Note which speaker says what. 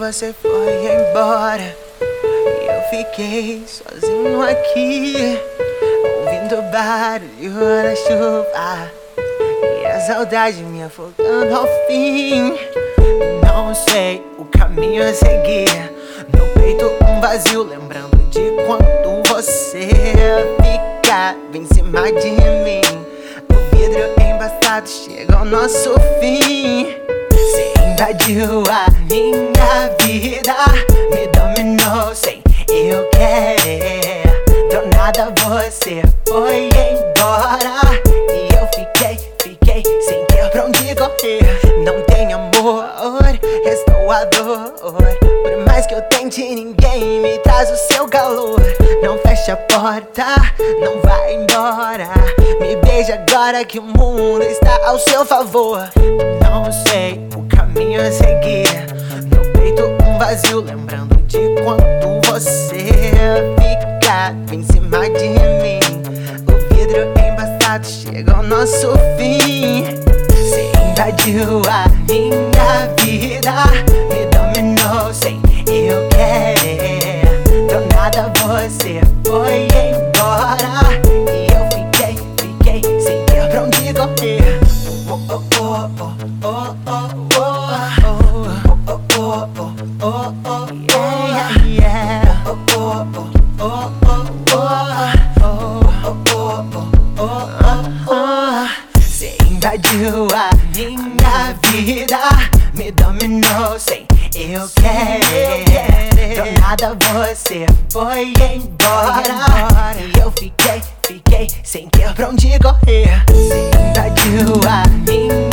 Speaker 1: você foi embora e eu fiquei sozinho aqui, ouvindo o barulho da chuva e a saudade me afogando ao fim. Não sei o caminho a seguir, no peito um vazio, lembrando de quando você ficava em cima de mim. O vidro embaçado chega ao nosso fim. Você invadiu a minha vida, me dominou sem eu querer. Do nada você foi embora e eu fiquei sem ter pra onde correr. Não tem amor, restou a dor. Por mais que eu tente, ninguém me traz o seu calor. Não fecha a porta, não vai embora. Me beija agora que o mundo está ao seu favor. Não sei o caminho a seguir, no peito um vazio, lembrando de quando você ficava em cima de mim. O vidro embaçado chega ao nosso fim. Você invadiu a minha vida, me dominou sem eu querer. Do nada você foi embora e eu fiquei sem ter pra onde correr. Você invadiu a minha vida, me dominou sem eu querer. Do nada você foi embora e eu fiquei sem ter pra onde correr. Você invadiu a minha